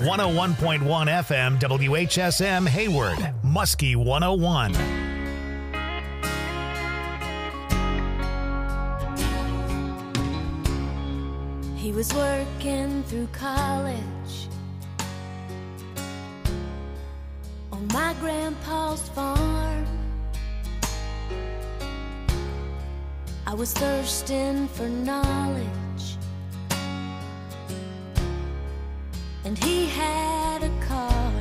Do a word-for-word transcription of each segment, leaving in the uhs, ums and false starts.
one oh one point one F M W H S M Hayward, Muskie one oh one. He was working through college on my grandpa's farm. I was thirsting for knowledge, and he had a car.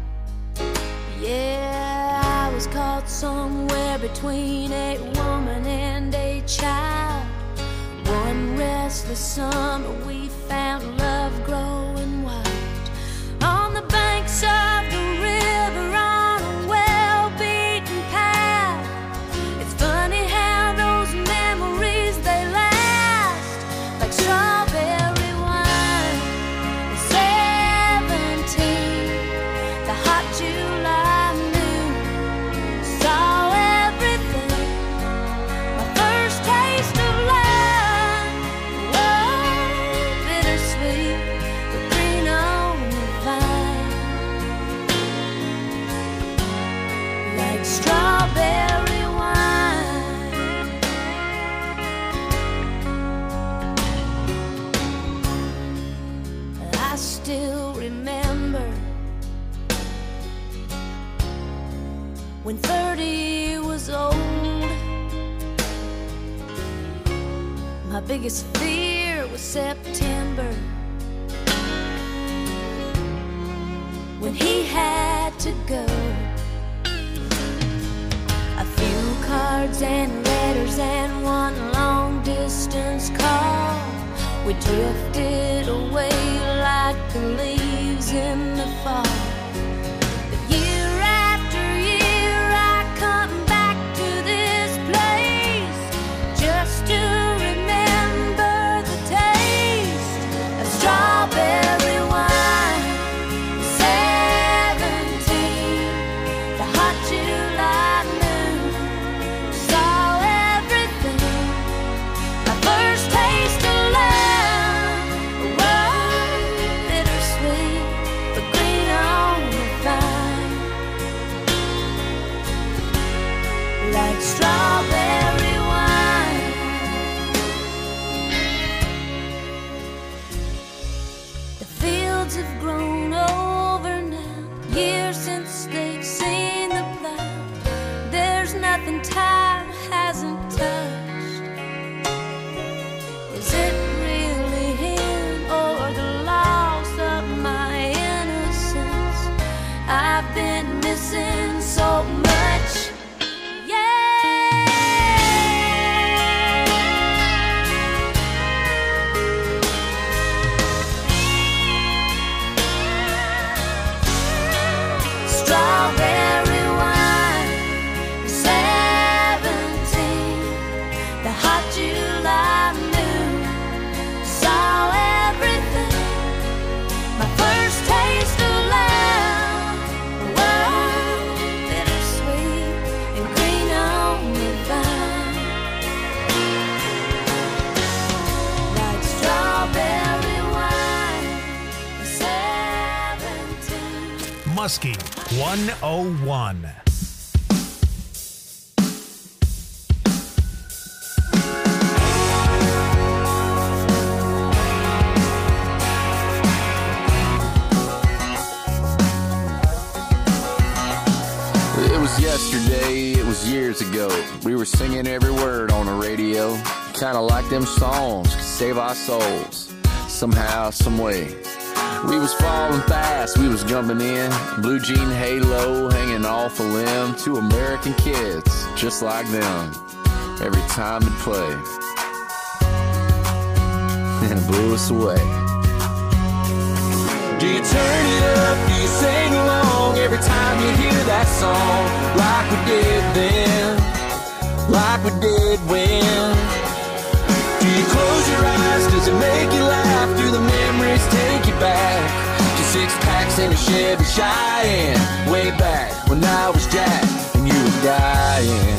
Yeah, I was caught somewhere between a woman and a child. One restless summer we found love growing wild on the banks of the river on a well-beaten path. It's funny how those memories, they last like strawberry wine. Seventeen, the hot July noon, saw everything. My first taste of love. Strawberry wine. I still remember when thirty was old. My biggest fear was September, when he had to go. Cards and letters and one long distance call. We drifted away like the leaves in the fall. But year after year I come back to this place just to remember the taste of strawberry wine. Seventeen, the hot July. Strawberry wine. The fields have grown over now, years since they've seen the plow. There's nothing time hasn't touched. Is it really him or the loss of my innocence? I've been missing so much. Strawberry wine, seventeen, the hot July noon, saw everything. My first taste of love, wow, bittersweet and green on the vine, like strawberry wine, seventeen. Muskie one oh one. It was yesterday, it was years ago. We were singing every word on the radio. Kinda like them songs could save our souls somehow, some way. We was falling fast, we was jumping in. Blue jean halo hanging off a limb. Two American kids, just like them. Every time it played, and it blew us away. Do you turn it up, do you sing along every time you hear that song? Like we did then, like we did when. Do you close your eyes, does it make you laugh? Do the memories take you back to six packs in a Chevy Cheyenne? Way back when I was Jack and you were dying.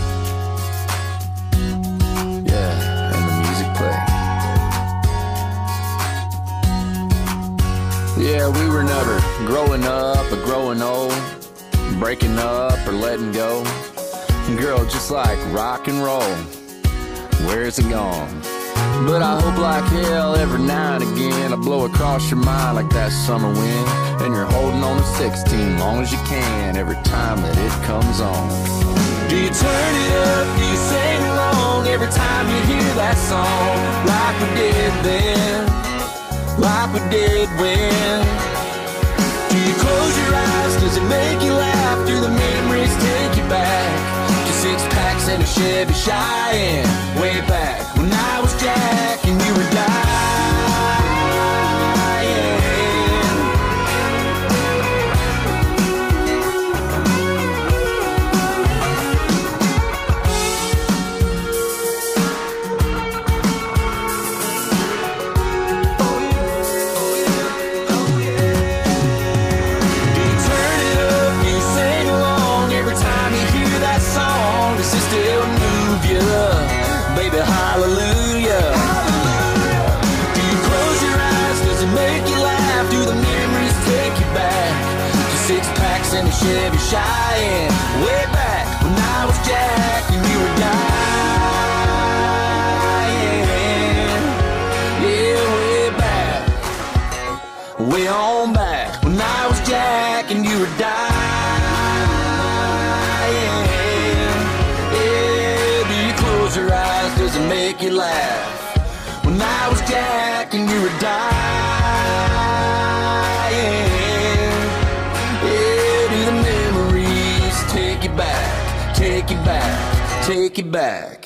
Yeah, and the music played. Yeah, Yeah, we were never growing up or growing old, breaking up or letting go. Girl, just like rock and roll, where's it gone? But I hope like hell every now and again I blow across your mind like that summer wind, and you're holding on to sixteen long as you can every time that it comes on. Do you turn it up, do you sing along every time you hear that song? Like we did then, like we did when. Do you close your eyes, does it make you laugh? Do the memories take you back to six packs and a Chevy Cheyenne, way back when I was Jack and you were dying? Baby, hallelujah. Hallelujah. Do you close your eyes? Does it make you laugh? Do the memories take you back to six packs and a Chevy Cheyenne, way back when I was Jack and you were dying? Yeah, way back, way on back when I was Jack and you were dying. Your eyes, does it make you laugh? When I was Jack and you were dying. Yeah, do the memories take you back, take you back, take you back?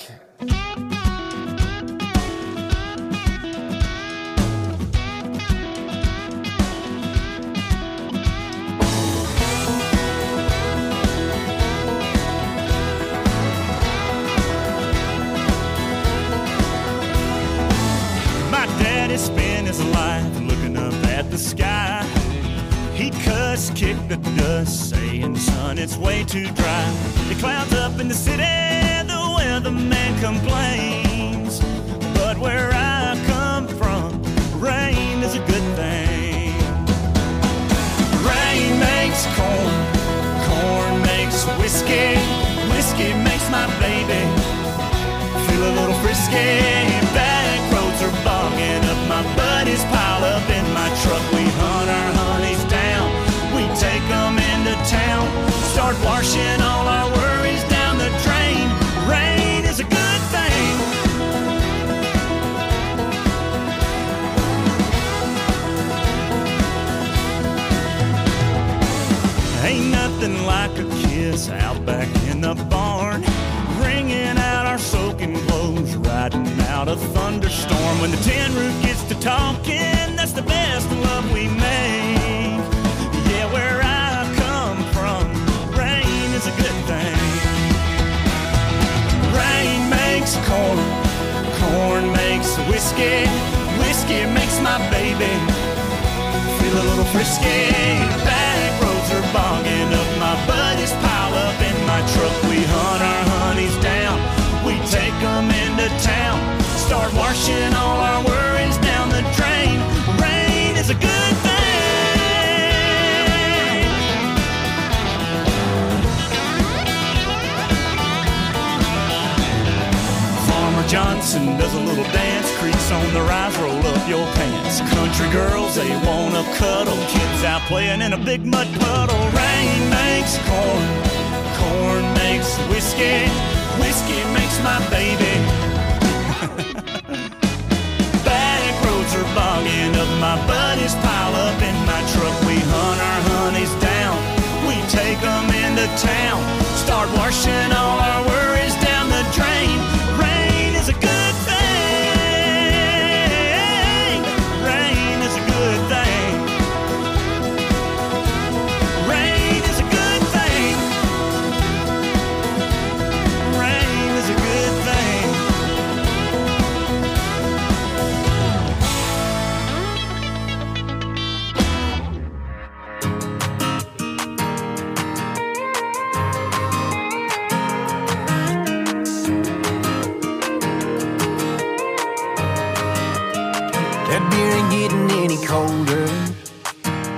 Spend his life looking up at the sky. He cussed, kicked the dust, saying, son, it's way too dry. The clouds up in the city, the weatherman complains. But where I come from, rain is a good thing. Rain makes corn, corn makes whiskey, whiskey makes my baby feel a little frisky. Back roads are bogging up, my buddies pile up in my truck. We hunt our honeys down, we take them into town, start washing all our worries down the drain. Rain is a good thing. Ain't nothing like a kiss out back in the barn, wringing out our soaking clothes, riding out a thunderstorm. When the tin roof gets to talking, that's the best love we make. Yeah, where I come from, rain is a good thing. Rain makes corn, corn makes whiskey, whiskey makes my baby feel a little frisky. Back roads are bogging up, my buddies pile up in my truck. We hunt our honeys down, we take them into town, start washing all our worries down the drain. Rain is a good thing. Farmer Johnson does a little dance, crease on the rise, roll up your pants. Country girls, they wanna cuddle, kids out playing in a big mud puddle. Rain makes corn, corn makes whiskey, whiskey makes my baby. Back roads are bogging up, my buddies pile up in my truck. We hunt our honeys down, we take them into town, start washing all our worries down the drain. Rain is a good thing. Rain is a good thing. Rain is a good thing. Rain is a good thing. That beer ain't getting any colder.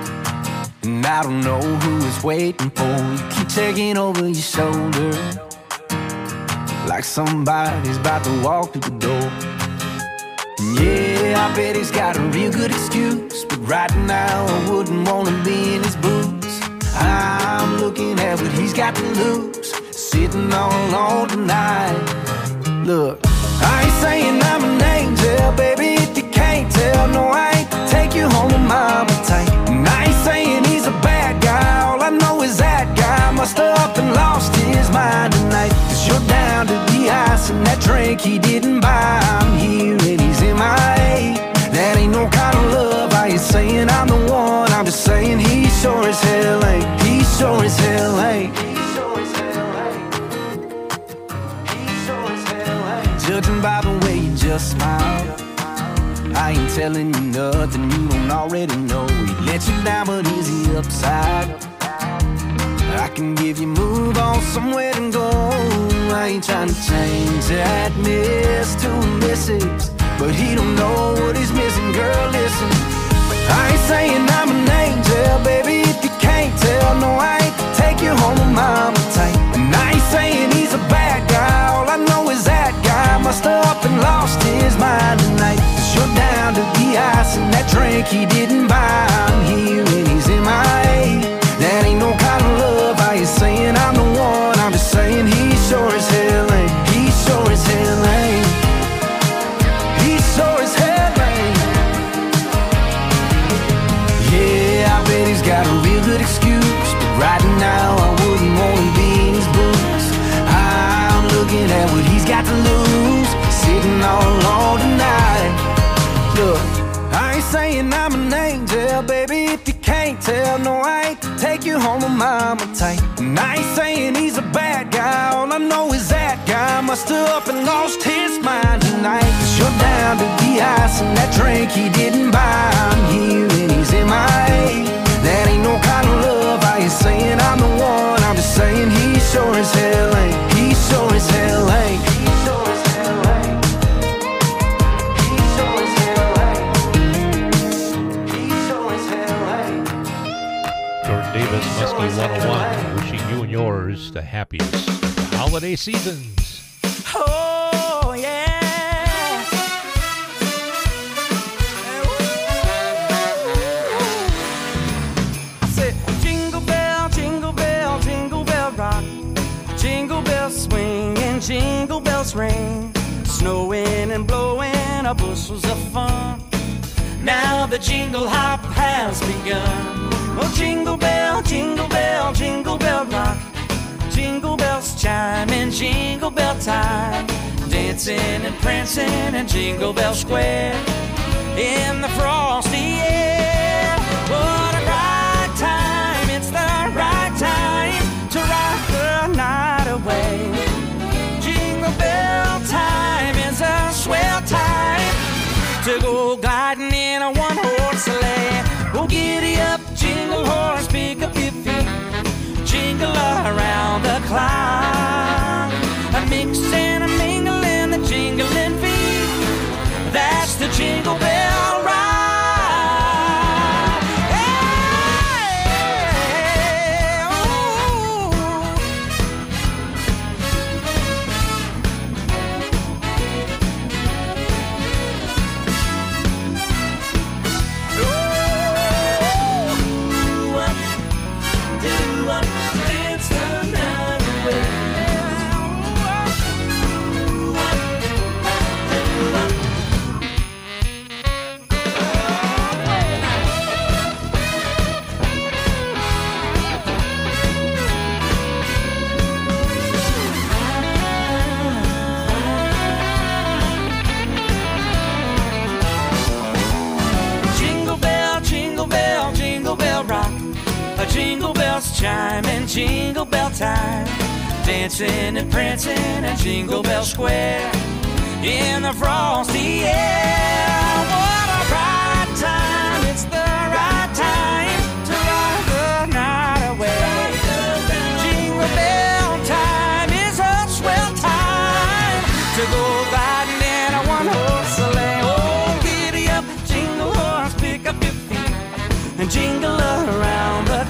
and I don't know who is waiting for. You keep checking over your shoulder like somebody's about to walk through the door. And yeah, I bet he's got a real good excuse, but right now I wouldn't want to be in his boots. I'm looking at what he's got to lose, sitting all alone tonight. Look, I ain't saying I'm an angel, baby, if you can't tell. No, I ain't to take you home with mama tight. And I ain't saying he's a bad guy, all I know is that guy must have up and lost his mind tonight. Cause you're down to the ice and that drink he didn't buy. I'm here and he's in my A. That ain't no kind of love. I ain't saying I'm the one, I'm just saying he sure as hell ain't. He sure as hell ain't. Judging by the way you just smile, I ain't telling you nothing you don't already know. He let you down, but is he upside? I can give you move on somewhere to go. I ain't trying to change that miss to a missus, but he don't know what he's missing. Girl, listen, I ain't saying I'm an angel, baby, if you can't tell. No, I ain't to take you home with mama tight. And I ain't saying he's a bad guy, all I know is that guy must have up and lost his mind tonight. Cause you're down to the ice and that drink he didn't buy. I'm here and he's in my A. That ain't no kind of love. I ain't saying I'm the one, I'm just saying he sure as hell ain't. He sure as hell ain't. He sure as hell ain't. Yeah, I bet he's got a real good excuse, but right now I wouldn't want to be in his boots. I'm looking at what he's got to lose, sitting all alone tonight. Look, I ain't saying I'm an angel, baby, if you can't tell. No, I ain't to take you home with mama tight. And I ain't saying he's a bad guy, all I know is that guy must have up and lost his mind tonight. Cause you're down to the ice and that drink he didn't buy. I'm here and he's in my A. That ain't no kind of love. I ain't saying I'm the one, I'm just saying he sure as hell ain't. He sure as hell ain't. He sure as hell ain't. He sure as hell ain't. He sure as hell ain't. Jordan Davis, Muskie one oh one, wishing you and yours the happiest holiday seasons. Oh, yeah. I said, jingle bell, jingle bell, jingle bell rock. Jingle bells swing and jingle bells ring. Snowing and blowing are bushels of fun. Now the jingle hop has begun. Oh, jingle bell, jingle bell, jingle bell rock. Jingle bells chime in jingle bell time. Dancing and prancing in Jingle Bell Square. In the frosty air. What a right time, it's the right time to rock the night away. Jingle bell time is a swell time to go gliding in a one-horse sleigh. Oh, giddy up, jingle horse, pick up your feet. Jingle around the clock. A mix and a mingle in the jingling feet. That's the Jingle Bell Ride. Hey, ooh. Dance the night away. Jingle bell, jingle bell, jingle bell rock. Jingle bells chime in jingle bell time. Dancing and prancing in Jingle Bell Square. In the frosty air. What a right time, it's the right time to rock the night away. Jingle bell time is a swell time to go gliding in a one-horse sleigh. Oh, giddy up, jingle horse, pick up your feet and jingle around the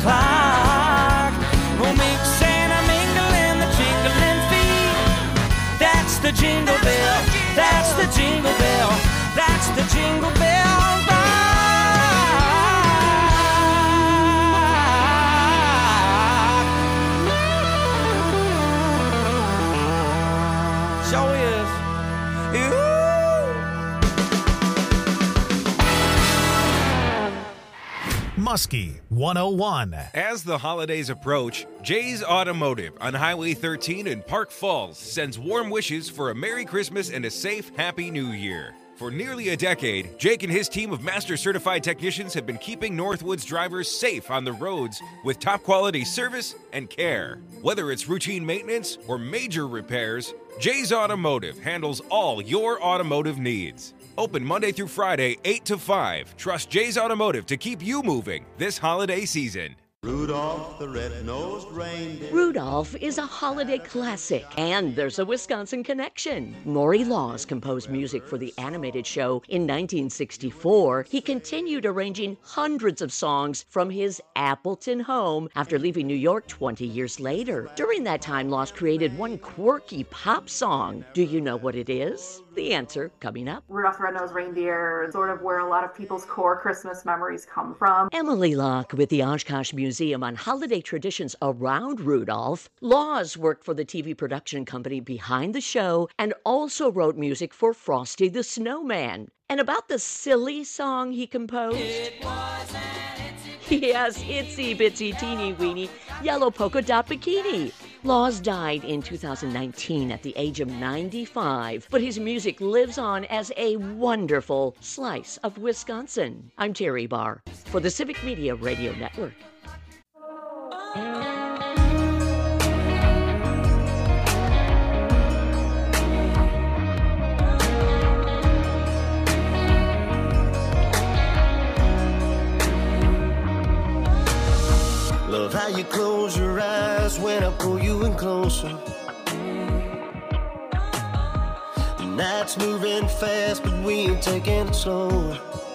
Muskie one oh one. As the holidays approach, Jay's Automotive on Highway thirteen in Park Falls sends warm wishes for a Merry Christmas and a safe, Happy New Year. For nearly a decade, Jake and his team of master certified technicians have been keeping Northwoods drivers safe on the roads with top quality service and care. Whether it's routine maintenance or major repairs, Jay's Automotive handles all your automotive needs. Open Monday through Friday, eight to five. Trust Jay's Automotive to keep you moving this holiday season. Rudolph the red-nosed reindeer. Rudolph is a holiday classic, and there's a Wisconsin connection. Maury Laws composed music for the animated show in nineteen sixty-four. He continued arranging hundreds of songs from his Appleton home after leaving New York twenty years later. During that time, Laws created one quirky pop song. Do you know what it is? The answer coming up. Rudolph the Red-Nosed Reindeer is sort of where a lot of people's core Christmas memories come from. Emily Locke with the Oshkosh Museum on holiday traditions around Rudolph. Laws worked for the T V production company behind the show and also wrote music for Frosty the Snowman. And about the silly song he composed? It was an itsy Yes, itsy bitsy teeny weeny yellow polka dot bikini. Laws died in two thousand nineteen at the age of ninety-five, but his music lives on as a wonderful slice of Wisconsin. I'm Terry Barr for the Civic Media Radio Network. Love how you close your eyes when I pull you in closer. The night's moving fast, but we ain't taking it slow.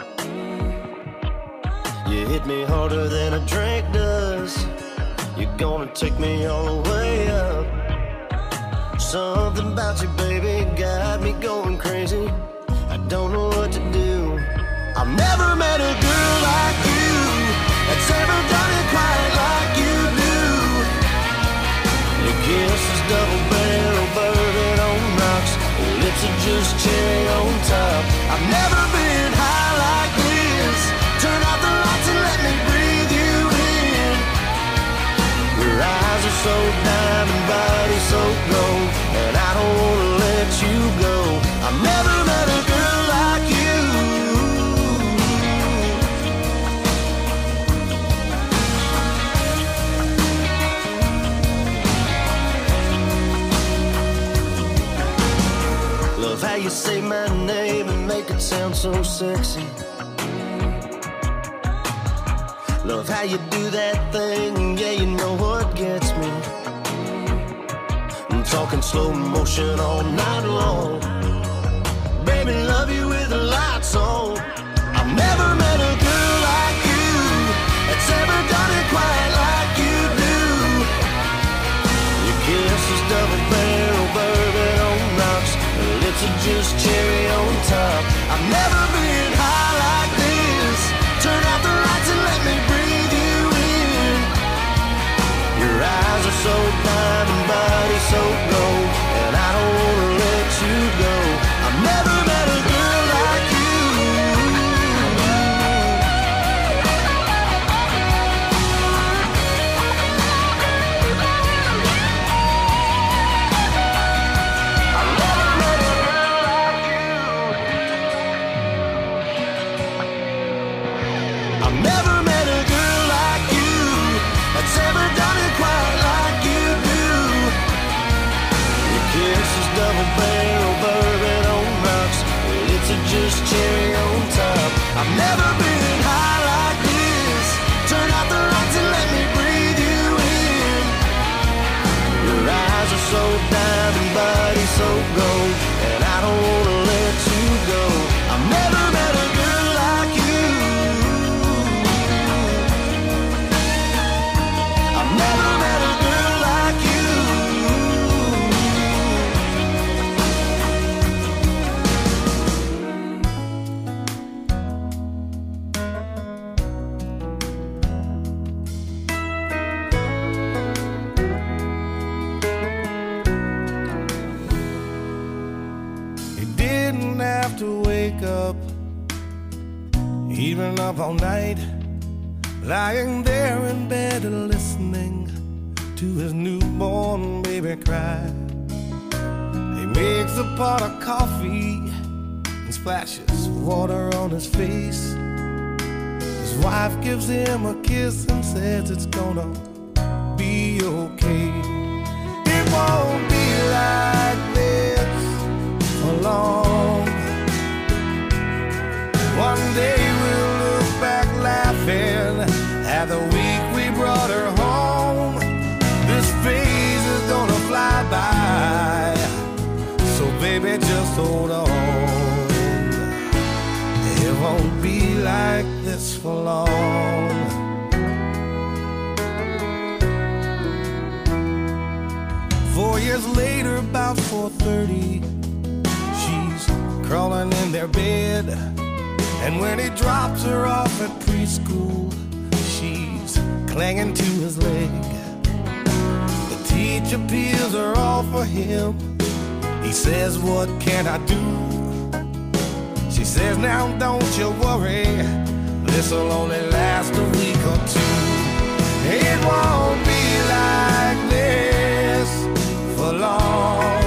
You hit me harder than a drink does. You're gonna take me all the way up. Something about you, baby, got me going crazy. I don't know what to do. I've never met a girl like you that's ever done it quite like you do. Your kiss is double barrel bourbon on rocks. Your lips are just cherry on top. I've never been high like this. Turn out the lights and let me breathe you in. Your eyes are so diamond, body so gold, and I don't wanna let you go. I've never met a girl like you. Love how you say my name and make it sound so sexy. Love how you do that thing, yeah, you know what gets me. I'm talking slow motion all night long. Baby, love you with the lights on. I've never met a girl like you that's ever done it quite like you do. Your kiss is double barrel bourbon on rocks. Your lips are just cherry on top. I've never been high like this. Turn out the lights and let me breathe you in. Your eyes are so diamond, body so gold, and I don't wanna let you go. I've never met a girl like you. I've never met a girl like you that's ever done it quite like you do. Your kiss is double barrel bourbon on rocks. Your lips are just cherry on top. I've never been high like this. Turn out the lights and let me breathe you in. Your eyes are so diamond, body so gold, and I don't wanna let you go. I've never met a girl like you. I've never met a girl like you. You didn't have to wake up, even up all night, lying there in bed and listening to his newborn baby cry. He makes a pot of coffee and splashes water on his face. His wife gives him a kiss and says it's gonna be okay. It won't be like this for long. One day we'll look back laughing at the week we brought her home. This phase is gonna fly by, so baby just hold on. It won't be like this for long. Four years later, about four thirty, she's crawling in their bed. And when he drops her off at preschool, she's clinging to his leg. The teacher peels her off for him. He says, what can I do? She says, now don't you worry, this'll only last a week or two. It won't be like this for long.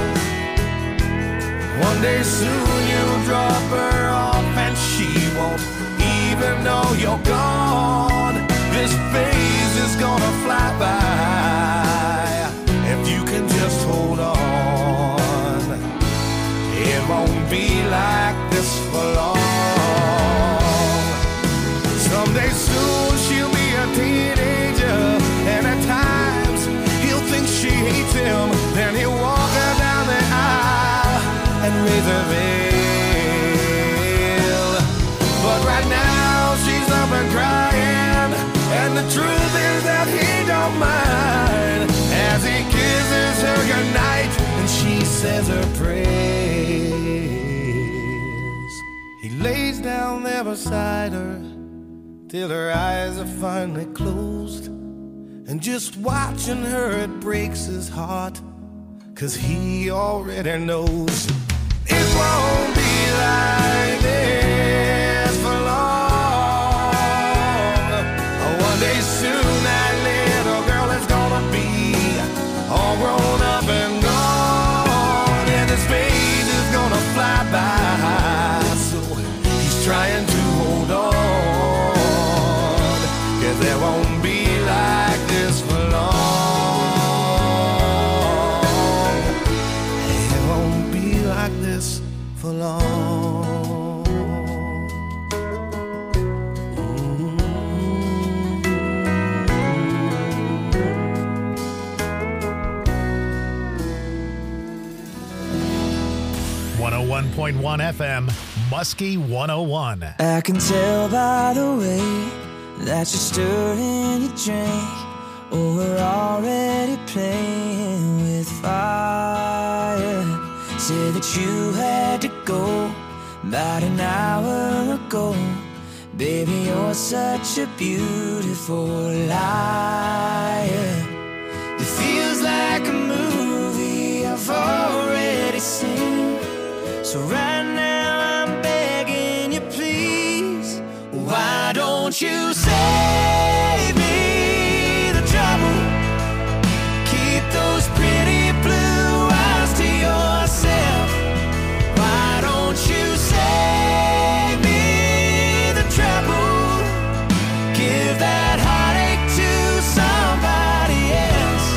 One day soon you'll drop her off and she won't even know you're gone. This phase is gonna fly by if you can just hold on. It won't be like this for long. Someday soon she'll be a teenager, and at times he'll think she hates him. Then he'll walk her down the aisle and raise her veil. But right now she's up and crying, and the truth is that he don't mind as he kisses her goodnight and she says her prayers. He lays down there beside her till her eyes are finally closed, and just watching her it breaks his heart, 'cause he already knows it won't be like this for long. One day soon that little girl is gonna be all grown up and gone, and his phase is gonna fly by, so he's trying to hold on, 'cause there won't be like this for long. It won't be like this for long. one oh one point one F M, Muskie one oh one. I can tell by the way that you're stirring your drink. Oh, we're already playing with fire. Said that you had to go about an hour ago. Baby, you're such a beautiful liar. It feels like a movie I've already seen. So right now I'm begging you, please, why don't you save me the trouble? Keep those pretty blue eyes to yourself. Why don't you save me the trouble? Give that heartache to somebody else.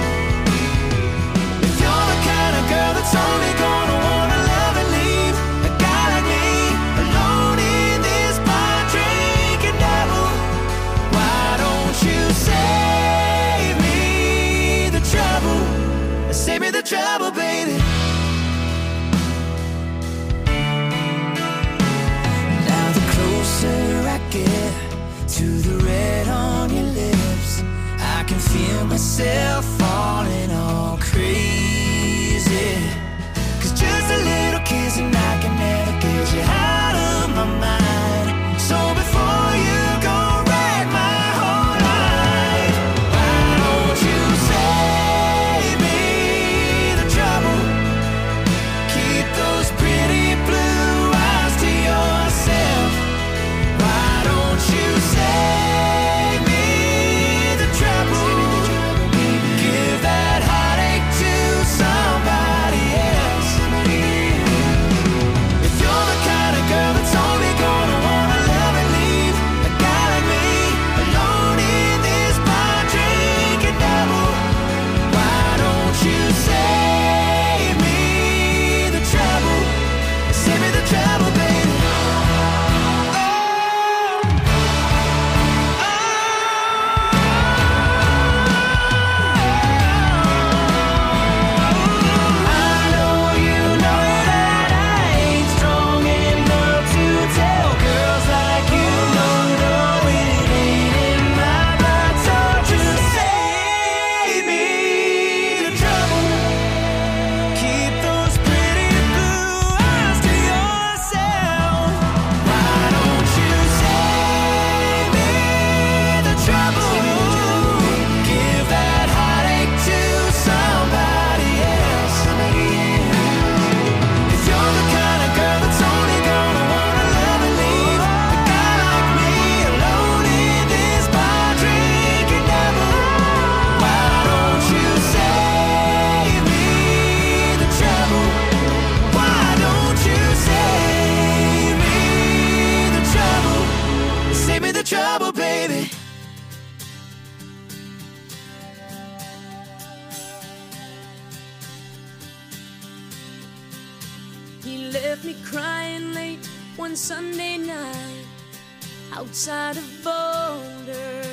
If you're the kind of girl that's only gonna wanna love and leave a guy like me alone in this bar drinking double, why don't you save me the trouble? Save me the trouble, baby. Now the closer I get to the red on your lips, I can feel myself falling all crazy. 'Cause just a little kiss and I can never get you out of my mind. So before you go wreck my whole life, why don't you save me the trouble? Keep those pretty blue eyes to yourself. Why don't you save one Sunday night outside of Boulder.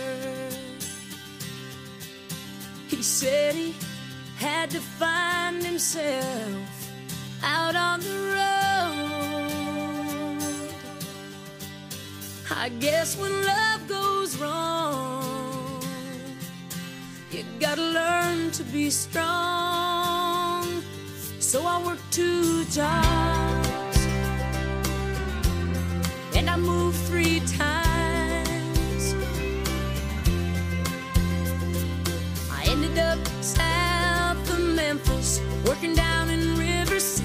He said he had to find himself out on the road. I guess when love goes wrong, you gotta learn to be strong. So I worked two jobs and I moved three times. I ended up south of Memphis, working down in Riverside.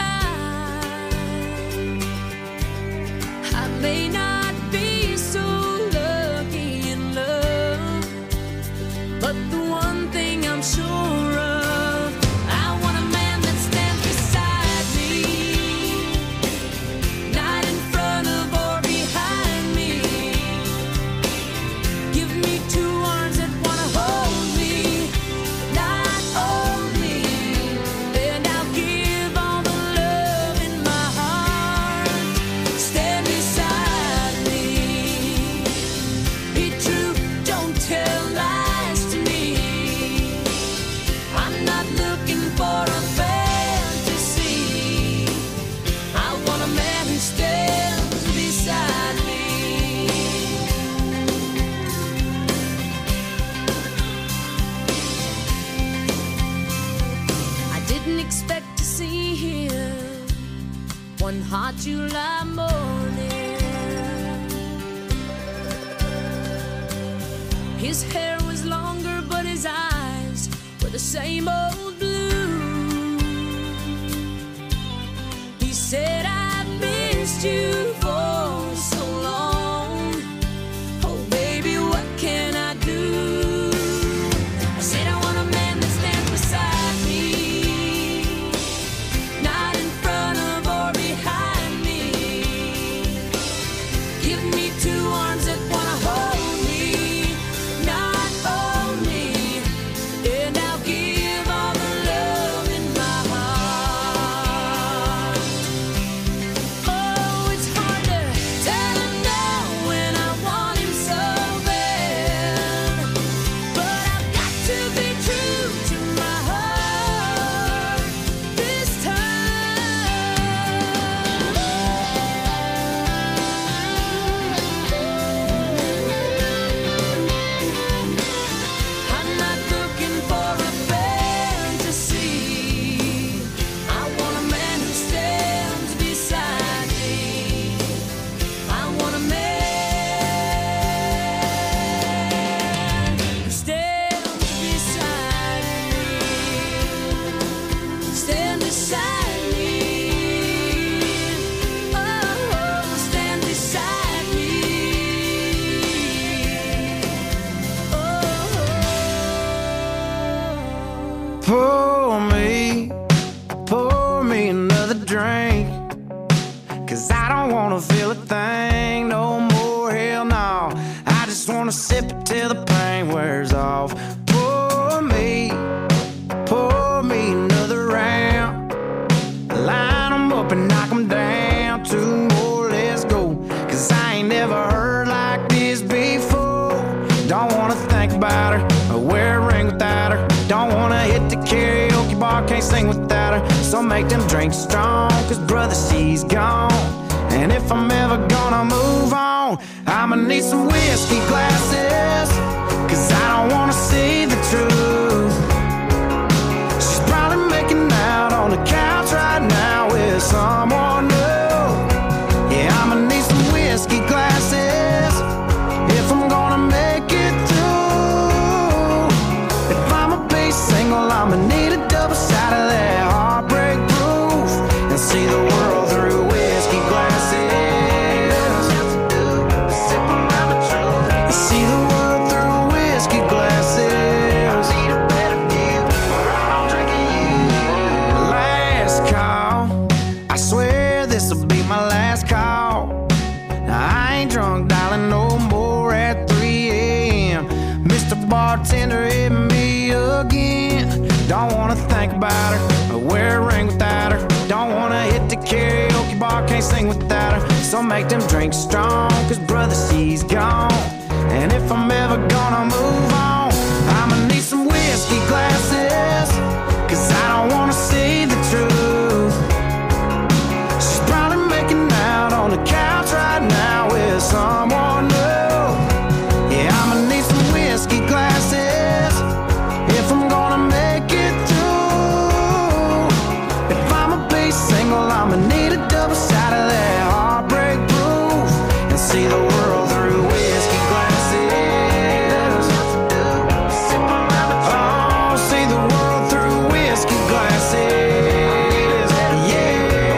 I may not be so lucky in love, but the one thing I'm sure of, I want a man that stands beside me, not in front of or behind me. Give me two arms that wanna hold me, not only, and I'll give all the love in my heart. Stand beside me, be true, don't tell lies to me. I'm not looking for a fantasy, I want a man who stands beside me. I didn't expect to see him one hot July morning. His hair was longer, but his eyes were the same old blue. He said, I've missed you for so long. Oh, baby, what can I do? I said, I want a man that stands beside me, not in front of or behind me. Give me two arms that wanna hold me, not only, and I'll give all the love in my heart. Oh, it's hard to tell him no when I want him so bad, but I've got to be true to my heart this time. I'm not looking for a fantasy, I want a man who stands beside me. I want a man who stands beside me. Stand beside me. Oh, stand beside me. Oh. Pour me, pour me another drink, 'cause I don't wanna feel a thing no more, hell no. I just wanna sip it till the pain wears off. Pour me, pour me another round. Line 'em up and knock 'em down. Two more, let's go. 'Cause I ain't never heard like this before. Don't wanna think about her or wear a ring without her. Don't wanna hit the karaoke bar, can't sing without her. So make them drinks strong, 'cause brother, she's gone. And if I'm ever gonna move on, I'ma need some whiskey glasses, 'cause I don't wanna see the truth. She's probably making out on the couch right now with someone new. Yeah, I'ma need some whiskey glasses if I'm gonna make it through. If I'ma be single, I'ma need a double shot of that heartbreak proof and see the world through whiskey glasses. See the world through whiskey glasses. Last call, I swear this'll be my last call. Now I ain't drunk, darling, no more at three a.m. Mister Bartender, hit me again. Don't wanna think about her or wear a ring without her. Don't wanna hit the karaoke bar, heart can't sing without her. So make them drinks strong, cause brother, she's gone. And if I'm ever gonna move on, I'ma need some whiskey glasses, cause I don't wanna see the truth. She's probably making out on the couch right now with someone new. Yeah, I'ma need some whiskey glasses if I'm gonna make it through. If I'ma be single, I'ma need a double shot of that heartbreak proof and see the world through whiskey glasses. Oh, see the world through whiskey glasses. Yeah.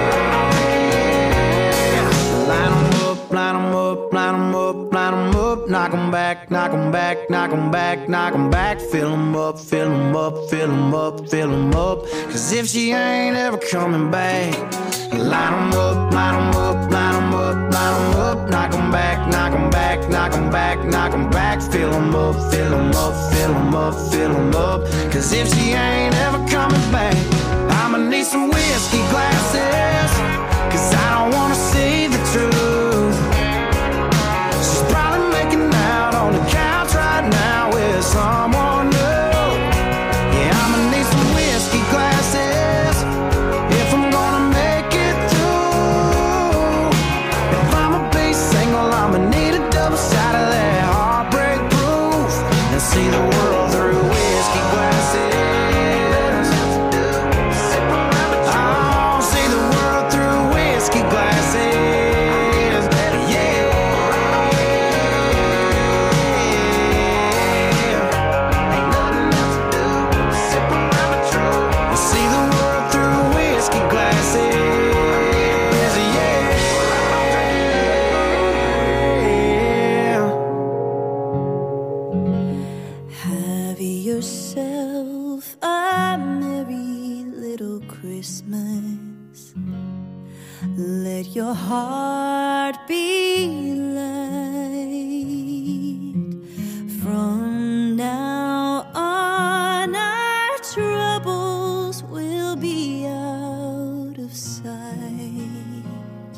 Line 'em up, line 'em up, line 'em up, line 'em up. Knock 'em back, knock 'em back, knock 'em back, knock 'em back. Fill 'em up, fill 'em up, fill 'em up, fill 'em up. Cause if she ain't ever coming back, line 'em up, line 'em up, line 'em up, line 'em up. Knock 'em back, knock 'em back, knock 'em back, knock 'em back. Fill 'em up, fill 'em up, fill 'em up, fill 'em up. Cause if she ain't ever coming back, I'ma need some whiskey glasses, cause I don't wanna see the truth. She's probably making out on the couch right now with someone new. Yeah, I'ma need some whiskey glasses if I'm gonna make it through. If I'ma be single, I'ma need a double shot of that heartbreak proof and see the world through whiskey glasses. Oh, see the world through whiskey glasses. Yeah. Ain't nothing else to do, sip around the truth and see the world through whiskey glasses. Yeah. Have yourself a merry little Christmas. Let your heart be light. From now on, our troubles will be out of sight.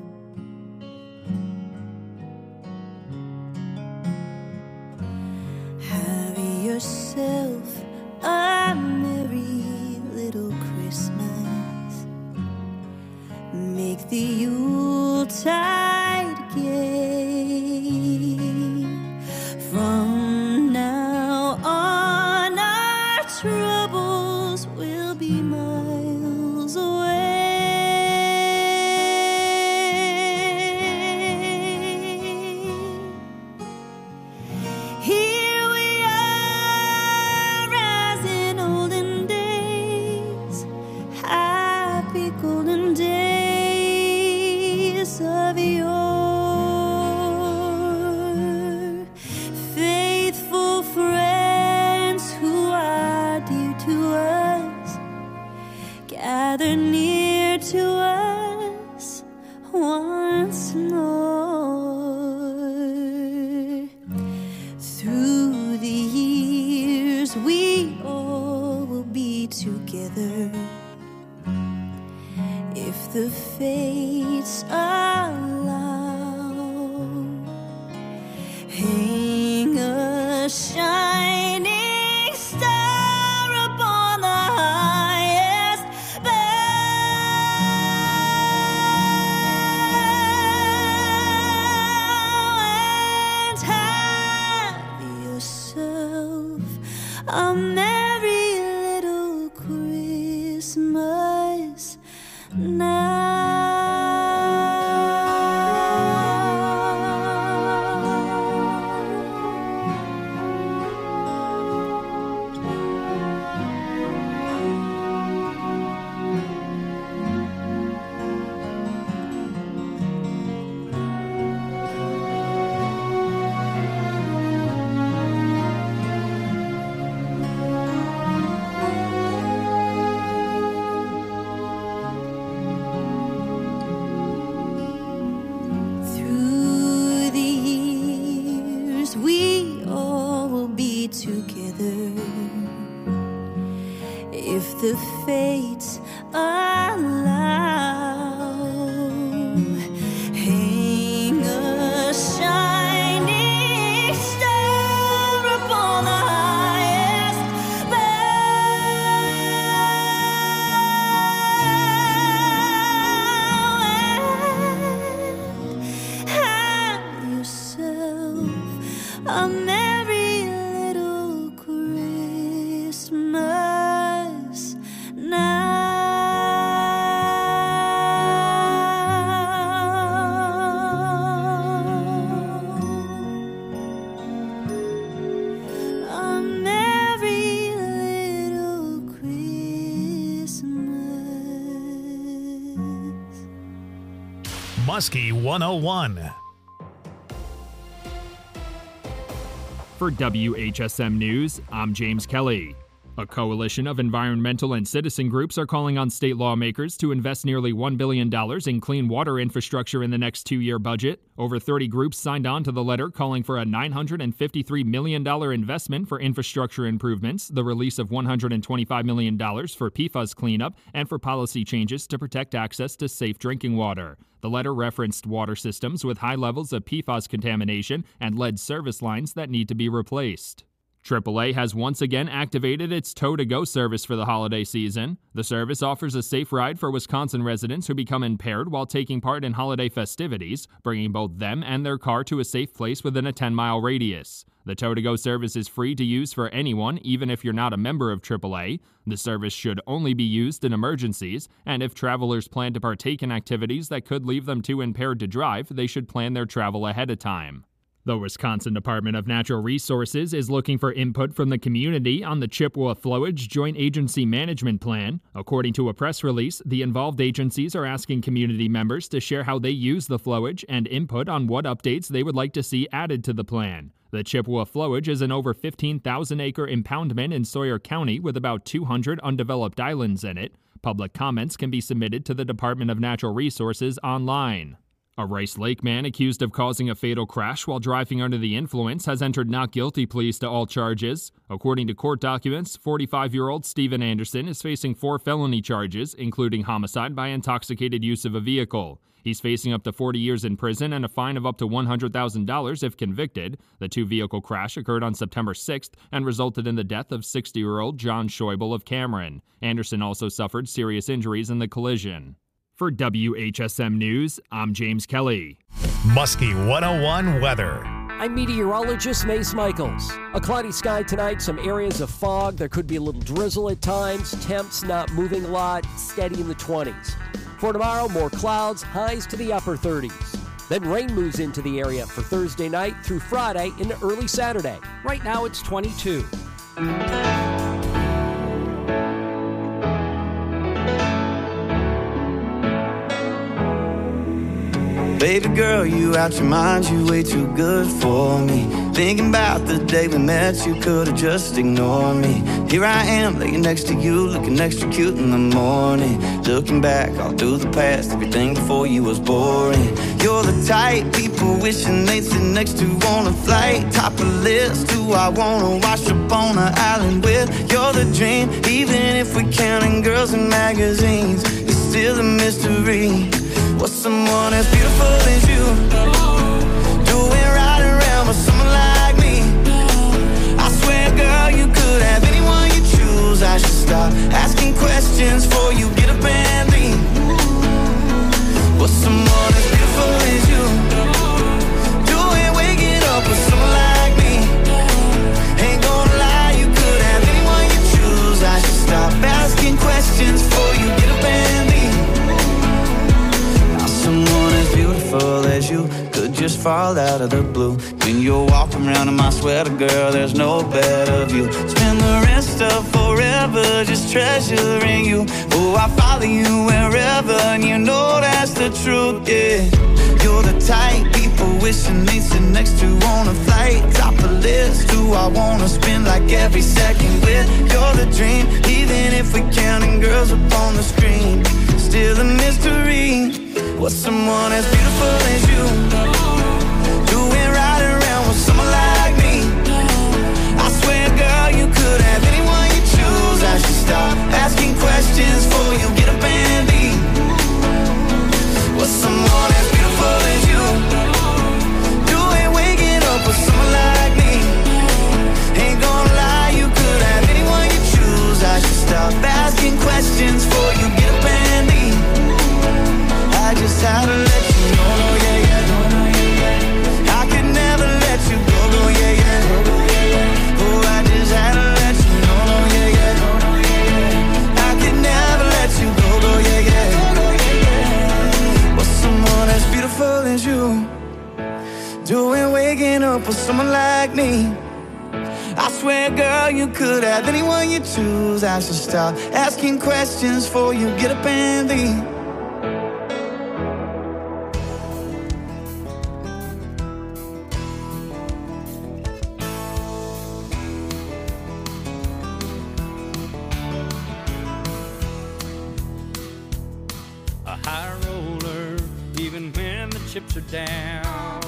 Have yourself a merry little Christmas. Make the Yuletide gay. From now on, our troubles will be miles away. Here we are as in olden days, happy golden days of yore. Faithful friends who are dear to us, gather near to us once more. Through the years, we all will be together if the fates allow. Hang a shining star upon the highest bough and have yourself a merry little Christmas Through the years, we all will be together if the fates allow. a merry little Christmas now. A merry little Christmas. Muskie one oh one. For W H S M News, I'm James Kelly. A coalition of environmental and citizen groups are calling on state lawmakers to invest nearly one billion dollars in clean water infrastructure in the next two-year budget. Over thirty groups signed on to the letter calling for a nine hundred fifty-three million dollars investment for infrastructure improvements, the release of one hundred twenty-five million dollars for P FAS cleanup, and for policy changes to protect access to safe drinking water. The letter referenced water systems with high levels of P FAS contamination and lead service lines that need to be replaced. triple A has once again activated its Tow-to-Go service for the holiday season. The service offers a safe ride for Wisconsin residents who become impaired while taking part in holiday festivities, bringing both them and their car to a safe place within a ten-mile radius. The Tow-to-Go service is free to use for anyone, even if you're not a member of triple A. The service should only be used in emergencies, and if travelers plan to partake in activities that could leave them too impaired to drive, they should plan their travel ahead of time. The Wisconsin Department of Natural Resources is looking for input from the community on the Chippewa Flowage Joint Agency Management Plan. According to a press release, the involved agencies are asking community members to share how they use the flowage and input on what updates they would like to see added to the plan. The Chippewa Flowage is an over fifteen thousand acre impoundment in Sawyer County with about two hundred undeveloped islands in it. Public comments can be submitted to the Department of Natural Resources online. A Rice Lake man accused of causing a fatal crash while driving under the influence has entered not guilty pleas to all charges. According to court documents, forty-five-year-old Stephen Anderson is facing four felony charges, including homicide by intoxicated use of a vehicle. He's facing up to forty years in prison and a fine of up to one hundred thousand dollars if convicted. The two-vehicle crash occurred on September sixth and resulted in the death of sixty-year-old John Schäuble of Cameron. Anderson also suffered serious injuries in the collision. For W H S M News, I'm James Kelly. Muskie one oh one weather. I'm meteorologist Mace Michaels. A cloudy sky tonight, some areas of fog. There could be a little drizzle at times. Temps not moving a lot, steady in the twenties. For tomorrow, more clouds, highs to the upper thirties. Then rain moves into the area for Thursday night through Friday into early Saturday. Right now it's twenty-two. Baby girl, you out your mind, you way too good for me. Thinking about the day we met, you could've just ignored me. Here I am, laying next to you, looking extra cute in the morning. Looking back all through the past, everything before you was boring. You're the type people wishing they'd sit next to on a flight. Top of the list, who I wanna wash up on an island with. You're the dream, even if we're counting girls in magazines. It's still a mystery. What's someone as beautiful as you doing right around with someone like me? I swear, girl, you could have anyone you choose. I should stop asking questions before you get up and leave. What's someone as beautiful as you doing waking up with someone like me? Ain't gonna lie, you could have anyone you choose. I should stop asking questions before you get up and leave. Someone as beautiful as you could just fall out of the blue. When you're walking around in my sweater, girl, there's no better view. Spend the rest of forever just treasuring you. Oh, I follow you wherever, and you know that's the truth, yeah. You're the type people wishing they'd sit next to on a flight. Top of the list, who I wanna spend like every second with. You're the dream, even if we're counting girls up on the screen. Still a mystery. What's someone as beautiful as you doing right around with someone like me? I swear, girl, you could have anyone you choose. I should stop asking questions before you get up and leave. What's someone as beautiful as you doing waking up with someone like me? Ain't gonna lie, you could have anyone you choose. I should stop asking questions before you get up and leave. I just had to let you know, yeah, yeah, I could enjoy waking up with someone like me. I swear, girl, you could have anyone you choose. I should stop asking questions before you get up and leave. A high roller, even when the chips are down.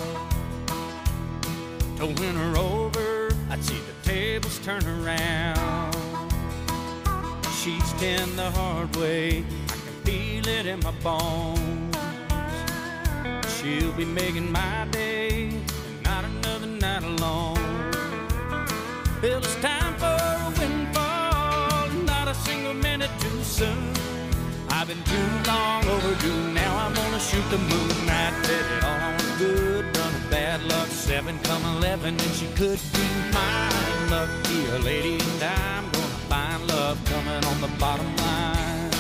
To win her over, I'd see the tables turn around. She's ten the hard way, I can feel it in my bones. She'll be making my day, and not another night alone. Well, it's time for a windfall, not a single minute too soon. I've been too long overdue, now I'm gonna shoot the moon. I bet it all on good run of bad luck, seven come eleven, and she could be mine. Lucky a lady, and I'm gonna find love coming on the bottom line.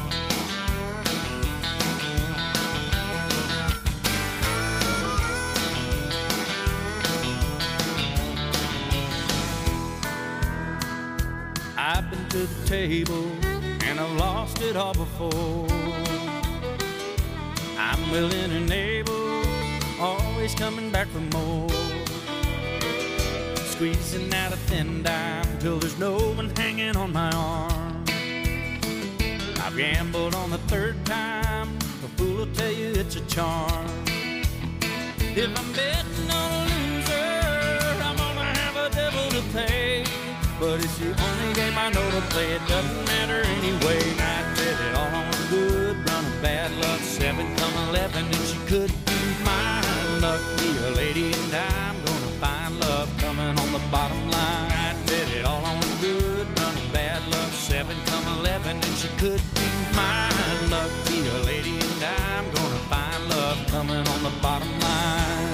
I've been to the table, and I've lost it all before. I'm willing and able, always coming back for more. Squeezing out a thin dime till there's no one hanging on my arm. I've gambled on the third time, a fool will tell you it's a charm. If I'm betting on a loser, I'm gonna have a devil to pay. But it's the only game I know to play, it doesn't matter anyway. I bet it all on a good run of bad luck, seven come eleven, and she could be mine. Lucky a lady, and I'm gonna find love coming on the bottom line. I bet it all on a good run of bad luck, seven come eleven, and she could be mine. Lucky a lady, and I'm gonna find love coming on the bottom line.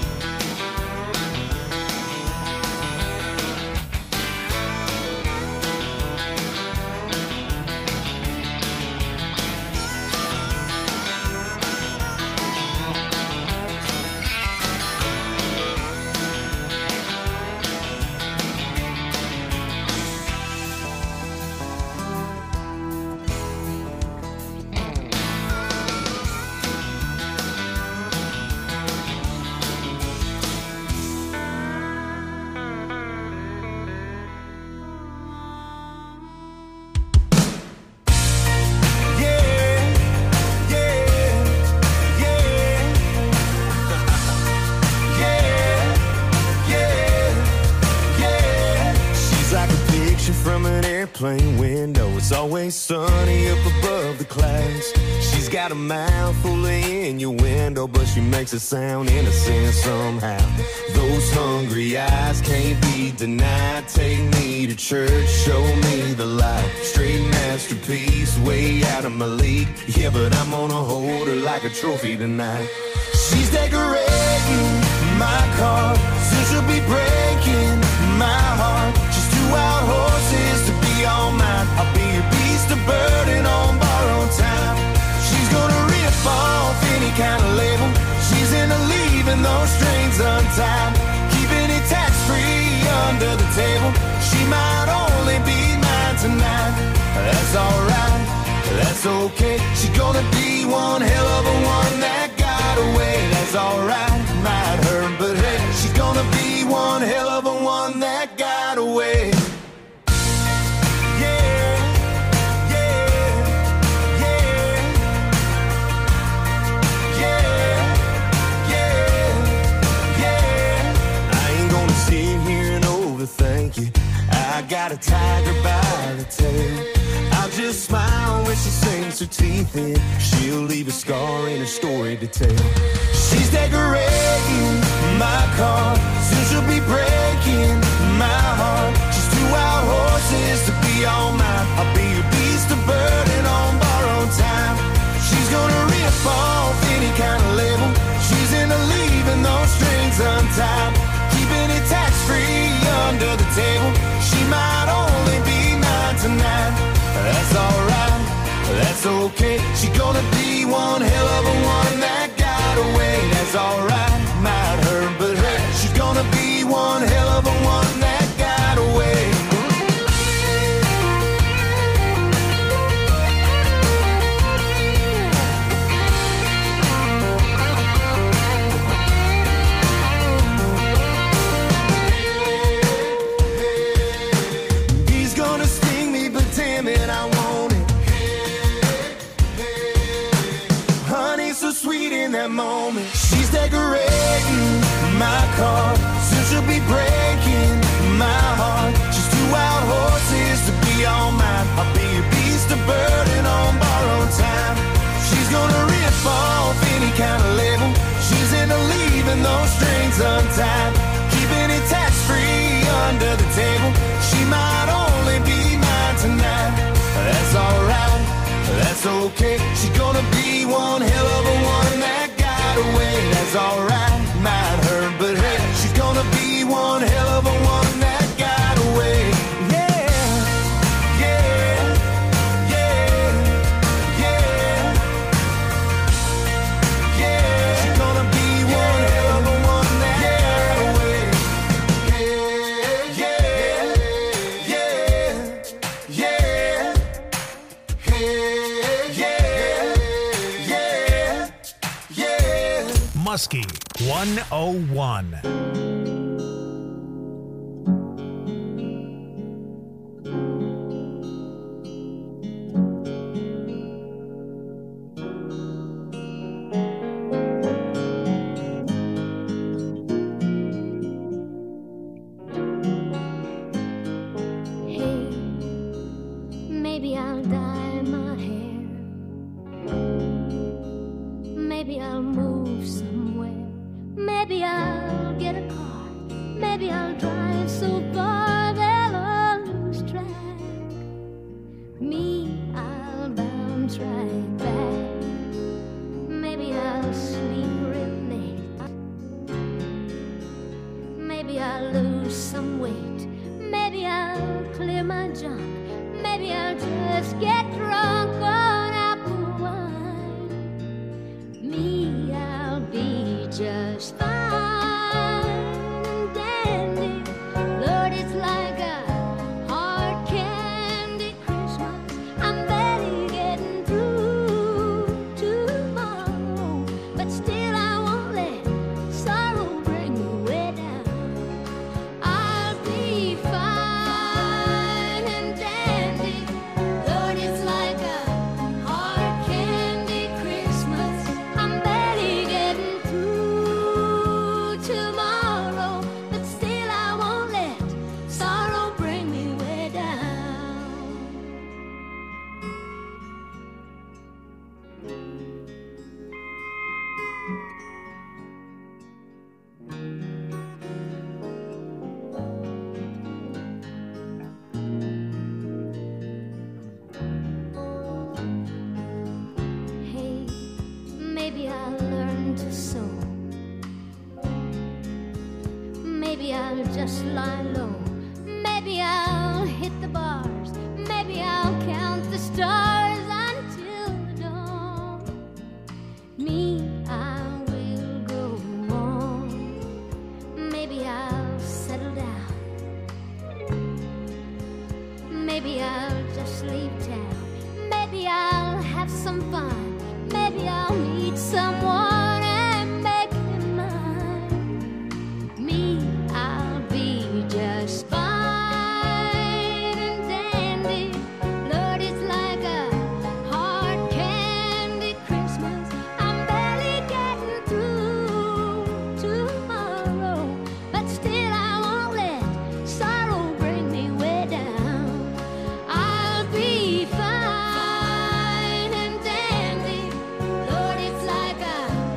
Plane window, it's always sunny up above the clouds. She's got a mouth full of innuendo, but she makes it sound innocent somehow. Those hungry eyes can't be denied. Take me to church, show me the light. Straight masterpiece, way out of my league. Yeah, but I'm gonna hold her like a trophy tonight. She's decorating my car, soon she'll be breaking my heart. She's two wild horses to be all mine. I'll be your beast of burden on borrowed time. She's gonna rip off any kind of label. She's into leaving those strings untied, keeping it tax-free under the table. She might only be mine tonight. That's alright, that's okay. She's gonna be one hell of a one that got away. That's alright, might hurt, but hey, she's gonna be one hell of a one that got away. Thank you. I got a tiger by the tail. I'll just smile when she sinks her teeth in. She'll leave a scar in her story to tell. She's decorating my car, soon she'll be breaking my heart. She's two wild horses to be all mine. I'll be your beast of burden on borrowed time. She's gonna rip off any kind of label. She's into leaving those strings untied, keeping it tax-free under the table. She might only be mine tonight. That's alright, that's okay. She's gonna be one hell of a one that got away. That's alright, might hurt, but hey, one hell of a one that got away. He's gonna sting me, but damn it, I want it. Honey's so sweet in that moment. She's decorating my car, soon she'll be breaking my heart. She's two wild horses to be all mine. I'll be a beast of burden on borrowed time. She's gonna rip off any kind of label. She's into leaving those strings untied, keeping it tax-free under the table. She might only be mine tonight. That's alright, that's okay. She's gonna be one hell of a one that got away. That's alright, might hurt, but hey, she's gonna be one hell of a one that got away. Yeah, yeah, yeah, yeah, yeah. She's gonna be one hell of a one that got away. Yeah, yeah, yeah, yeah, yeah, yeah, yeah. Muskie one oh one. Maybe I'll dye my hair. Maybe I'll move somewhere. Maybe I'll get a car. Maybe I'll drive so far they'll all lose track. Me, I'll bounce right back. Maybe I'll sleep real late. Maybe I'll lose some weight. Maybe I'll clear my junk. Maybe I'll just get drunk on apple wine. Me, I'll be just fine and dandy. Lord, it's like a hard candy Christmas. I'm barely getting through tomorrow, but still I won't let sorrow bring me way down. I'll be fine and dandy. Lord, it's like a hard candy Christmas. I'm barely getting through tomorrow, but still I won't let sorrow bring me way down. Hey, maybe I'll learn to sew. Maybe I'll just lie low. Maybe I'll hit the bars. Maybe I'll count the stars until the dawn. Me, I will go on. Maybe I'll settle down. Maybe I'll just leave town. Maybe I'll have some fun. Maybe I'll meet someone and make him mine. Me, I'll be just fine and dandy. Lord, it's like a hard candy Christmas. I'm barely getting through tomorrow, but still I won't let sorrow bring me way down. I'll be fine and dandy. Lord, it's like a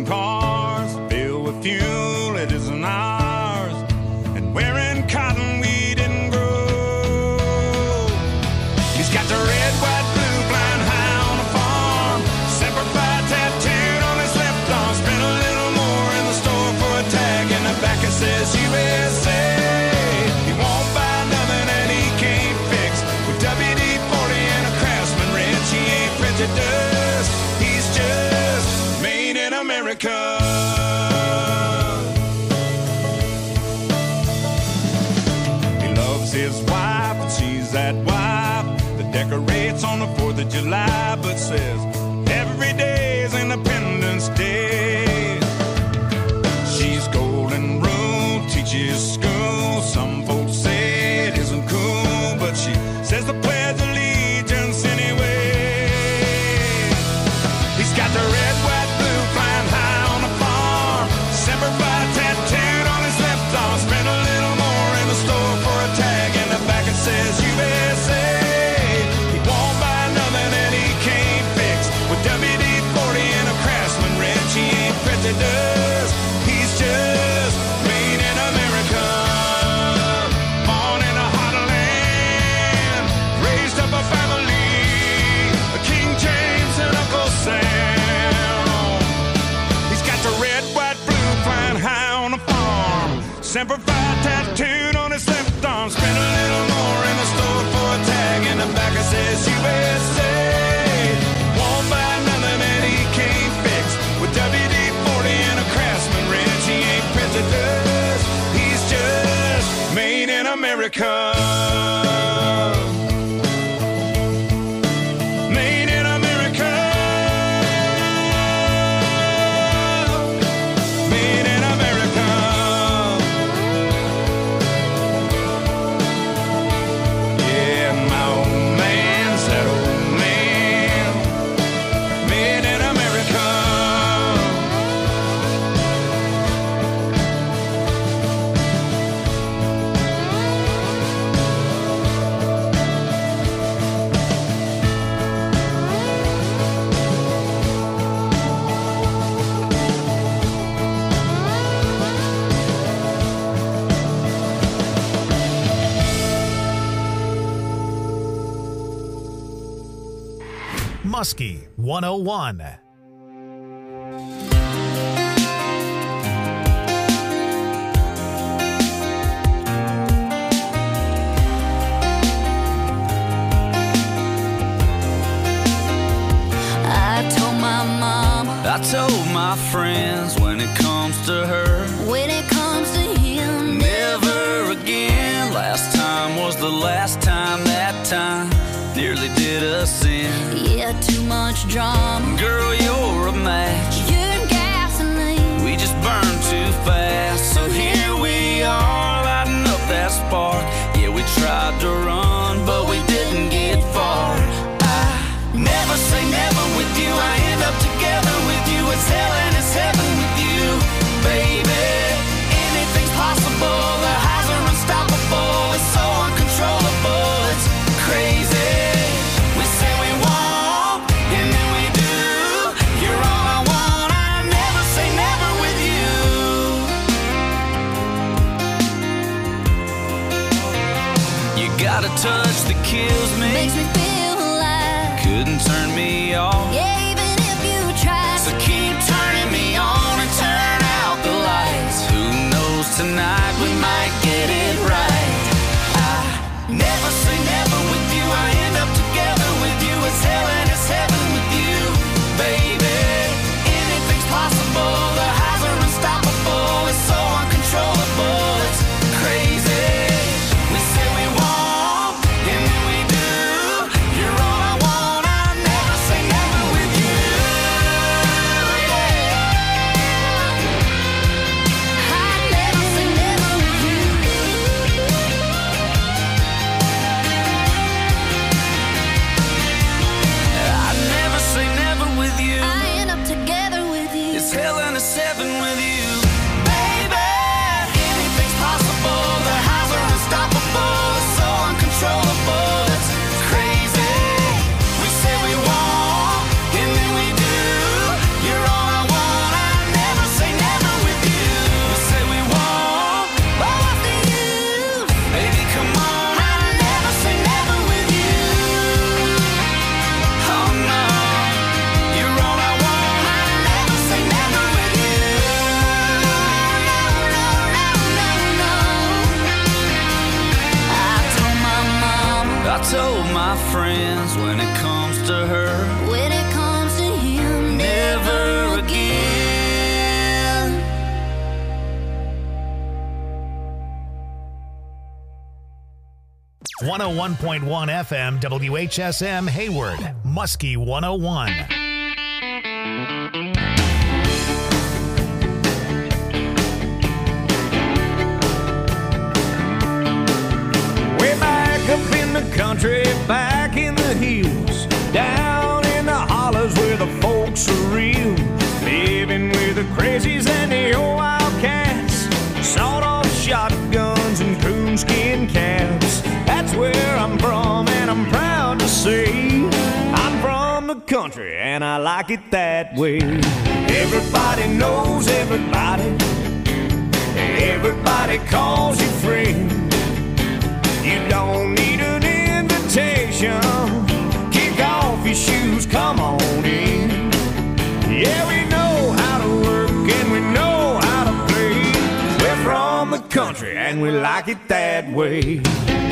cars filled with fuel, it isn't ours, and wearing cotton we didn't grow. He's got the red, white, blue, flying high on the farm, Semper Fi tattooed on his left arm, spent a little more in the store for a tag, in the back it says U S A. He won't buy nothing and he can't fix, with W D forty and a Craftsman wrench, he ain't prejudiced, he's just made in America. His wife, and she's that wife that decorates on the fourth of July, but says every day is Independence Day. She's golden rule, teaches school. Some folks say it isn't cool, but she says the Pledge of Allegiance anyway. He's got the red, white, blue flying high on the farm, Semper Fi tattooed on his left arm, spent a little more in the store for a tag, in the back it says U S A. He won't buy nothing and he can't fix, with W D forty and a Craftsman wrench, he ain't prejudiced, he's just made in America. Born in a heartland, raised up a family, a King James and Uncle Sam. He's got the red, white, blue flying high on the farm, Semper Fi tattooed on his left arm, spent a little more in the store for a tag, in the back it says U S A. Won't buy nothing and he can't fix, with W D forty and a Craftsman wrench, he ain't prejudiced, he's just made in America. Made in America. Made in America. Yeah, my old man's that old man, made in America. Muskie one oh one. I told my mama, I told my friends, when it comes to her, when it comes to him, never again. Last time was the last time, that time nearly did us in. Yeah, too much drama. Girl, you're a match. You're gasoline. We just burn too fast. So here we are, lighting up that spark. Yeah, we tried to run, but we didn't get far. I never say never with you. I end up together with you. It's hell and it's heaven with you, baby. Anything's possible. The highs are unstoppable. It's so uncontrollable. It's crazy. We say we won't, and then we do. You're all I want. I never say never with you. You got a touch that kills me, makes me feel alive. Couldn't turn me off. Yeah, even if you try. So keep turning me on and turn out the lights. Who knows, tonight we might get it right. I never say never with you. I end up together with you. It's hell and it's heaven with you, baby. Anything's possible. The highs are unstoppable. It's so uncontrollable. It's crazy. We say we won't, and then we do. You're all I want. I never say never with you. I never say never with you. I never say never with you. I end up together with you. It's hell and it's heaven with you, baby. Anything's possible. The highs are unstoppable. It's so uncontrollable. It's crazy. We say we won't, and then we do. You're all I want. I friends when it comes to her. When it comes to him, Never again. one oh one point one F M W H S M Hayward, Muskie one oh one. Way back up in the country, back in the hills, down in the hollers where the folks are real, living with the crazies and the old wildcats, sawed-off shotguns and coonskin caps. That's where I'm from, and I'm proud to say I'm from the country, and I like it that way. Everybody knows everybody, everybody calls you friend. You don't need an invitation. Kick off your shoes, come on in. Yeah, we know how to work and we know how to play. We're from the country and we like it that way.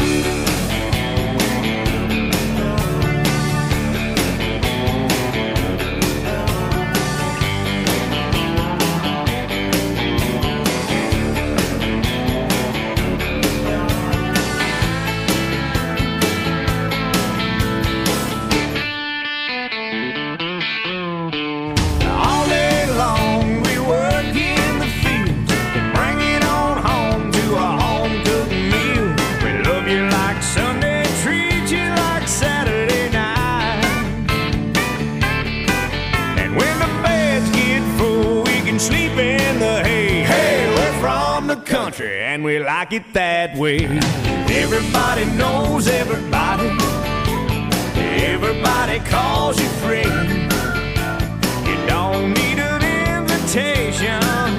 And we like it that way. Everybody knows everybody, everybody calls you friend. You don't need an invitation.